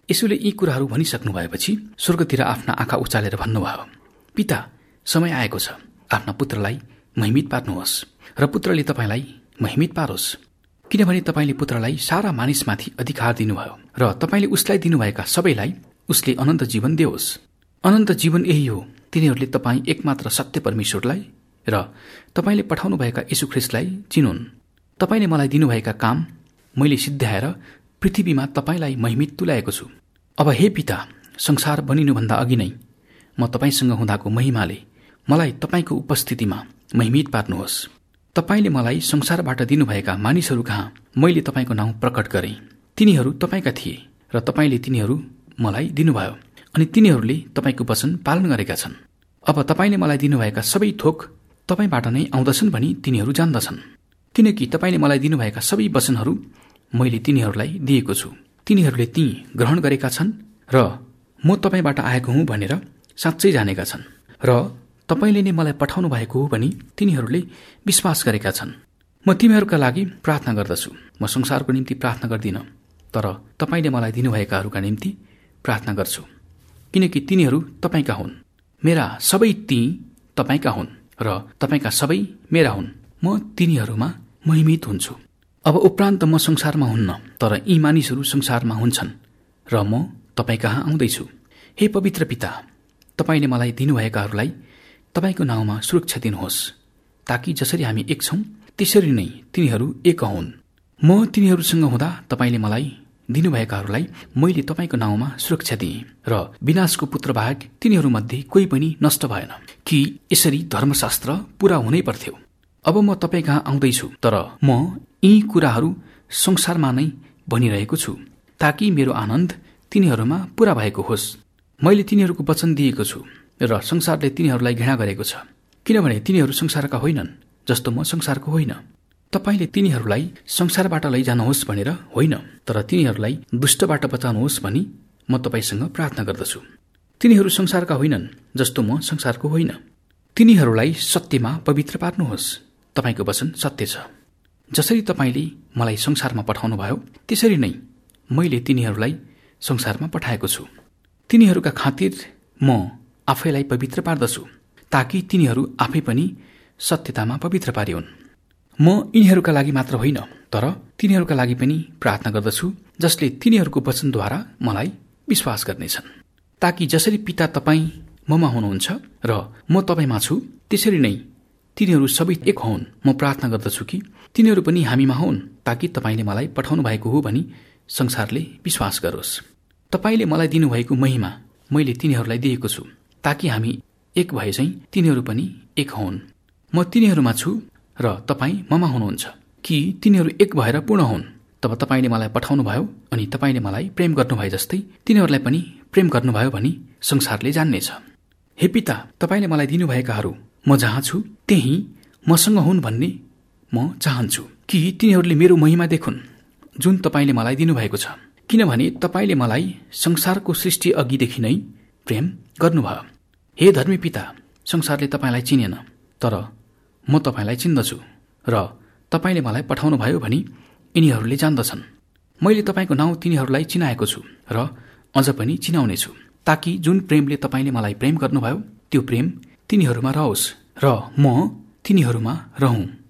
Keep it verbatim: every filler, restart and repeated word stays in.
यसोले यी कुराहरू भनिसक्नु भएपछि स्वर्गतिर आफ्ना आँखा उचालेर भन्नुभयो, पिता, समय आएको छ, आफ्ना पुत्रलाई महिमित पार्नुहोस् र पुत्रले तपाईँलाई महिमित पारोस्, किनभने तपाईँले पुत्रलाई सारा मानिसमाथि अधिकार दिनुभयो र तपाईँले उसलाई दिनुभएका सबैलाई उसले अनन्त जीवन देओस्। अनन्त जीवन यही हो, तिनीहरूले तपाईँ एकमात्र सत्य परमेश्वरलाई र तपाईँले पठाउनुभएका यीशु ख्रीष्टलाई चिनुन्। तपाईँले मलाई दिनुभएका काम मैले सिद्ध्याएर पृथ्वीमा तपाईँलाई महिमित तुल्याएको छु। अब हे पिता, संसार बनिनुभन्दा अघि नै म तपाईँसँग हुँदाको महिमाले मलाई तपाईँको उपस्थितिमा महिमित पार्नुहोस्। तपाईँले मलाई संसारबाट दिनुभएका मानिसहरू कहाँ मैले तपाईँको नाउँ प्रकट गरेँ। तिनीहरू तपाईँका थिए र तपाईँले तिनीहरू मलाई दिनुभयो अनि तिनीहरूले तपाईँको वचन पालन गरेका छन्। अब तपाईँले मलाई दिनुभएका सबै थोक तपाईँबाट नै आउँदछन् भनी तिनीहरू जान्दछन्, किनकि तपाईँले मलाई दिनुभएका सबै वचनहरू मैले तिनीहरूलाई दिएको छु। तिनीहरूले ती ग्रहण गरेका छन् र म तपाईँबाट आएको हुँ भनेर साँच्चै जानेका छन् र तपाईँले नै मलाई पठाउनु भएको हो भनी तिनीहरूले विश्वास गरेका छन्। म तिमीहरूका लागि प्रार्थना गर्दछु। म संसारको निम्ति प्रार्थना गर्दिनँ, तर तपाईँले मलाई दिनुभएकाहरूका निम्ति प्रार्थना गर्छु, किनकि तिनीहरू तपाईँका हुन्। मेरा सबै ती तपाईँका हुन् र तपाईँका सबै मेरा हुन्। म तिनीहरूमा महिमित हुन्छु। अब उपरान्त म संसारमा हुन्न, तर यी मानिसहरू संसारमा हुन्छन् र म तपाईँ कहाँ आउँदैछु। हे पवित्र पिता, तपाईँले मलाई दिनुभएकाहरूलाई तपाईँको नाउँमा सुरक्षा दिनुहोस्, ताकि जसरी हामी एक छौँ त्यसरी नै तिनीहरू एक हुन्। म तिनीहरूसँग हुँदा तपाईँले मलाई दिनुभएकाहरूलाई मैले तपाईँको नाउँमा सुरक्षा दिएँ र विनाशको पुत्र बाहेक तिनीहरूमध्ये कोही पनि नष्ट भएन, कि यसरी धर्मशास्त्र पूरा हुनै पर्थ्यो। अब म तपाईँ कहाँ आउँदैछु, तर म यी कुराहरू संसारमा नै भनिरहेको छु, ताकि मेरो आनन्द तिनीहरूमा पूरा भएको होस्। मैले तिनीहरूको वचन दिएको छु र संसारले तिनीहरूलाई घृणा गरेको छ, किनभने तिनीहरू संसारका होइनन् जस्तो म संसारको होइन। तपाईँले तिनीहरूलाई संसारबाट लैजानुहोस् भनेर होइन, तर तिनीहरूलाई दुष्टबाट बचाउनुहोस् भनी म तपाईँसँग प्रार्थना गर्दछु। तिनीहरू संसारका होइनन् जस्तो म संसारको होइन। तिनीहरूलाई सत्यमा पवित्र पार्नुहोस्। तपाईँको वचन सत्य छ। जसरी तपाईँले मलाई संसारमा पठाउनुभयो त्यसरी नै मैले तिनीहरूलाई संसारमा पठाएको छु। तिनीहरूका खातिर म आफैलाई पवित्र पार्दछु, ताकि तिनीहरू आफै पनि सत्यतामा पवित्र पारिउन्। म यिनीहरूका लागि मात्र होइन, तर तिनीहरूका लागि पनि प्रार्थना गर्दछु, जसले तिनीहरूको वचनद्वारा मलाई विश्वास गर्नेछन्, ताकि जसरी पिता तपाईँ ममा हुनुहुन्छ र म तपाईँमा छु त्यसरी नै तिनीहरू सबै एक हुन्। म प्रार्थना गर्दछु कि तिनीहरू पनि हामीमा हुन्, ताकि तपाईँले मलाई पठाउनु भएको हो भनी संसारले विश्वास गरोस्। तपाईँले मलाई दिनुभएको महिमा मैले तिनीहरूलाई दिएको छु, ताकि हामी एक भए चाहिँ तिनीहरू पनि एक हुन्। म तिनीहरूमा छु र तपाईँ ममा हुनुहुन्छ, कि तिनीहरू एक भएर पूर्ण हुन्। तब तपाईँले मलाई पठाउनु भयो अनि तपाईँले मलाई प्रेम गर्नुभए जस्तै तिनीहरूलाई पनि प्रेम गर्नुभयो भनी संसारले जान्नेछ। हे पिता, तपाईँले मलाई दिनुभएकाहरू म जहाँ छु त्यही मसँग हुन् भन्ने म चाहन्छु, कि तिनीहरूले मेरो महिमा देखुन् जुन तपाईँले मलाई दिनुभएको छ, किनभने तपाईँले मलाई संसारको सृष्टि अघिदेखि नै प्रेम गर्नुभयो। हे धर्मी पिता, संसारले तपाईँलाई चिनेन, तर म तपाईँलाई चिन्दछु र तपाईँले मलाई पठाउनु भयो भनी यिनीहरूले जान्दछन्। मैले तपाईँको नाउँ तिनीहरूलाई चिनाएको छु र अझ पनि चिनाउनेछु, ताकि जुन प्रेमले तपाईँले मलाई प्रेम गर्नुभयो त्यो प्रेम तिनीहरूमा रहोस् र म तिनीहरूमा रहूँ।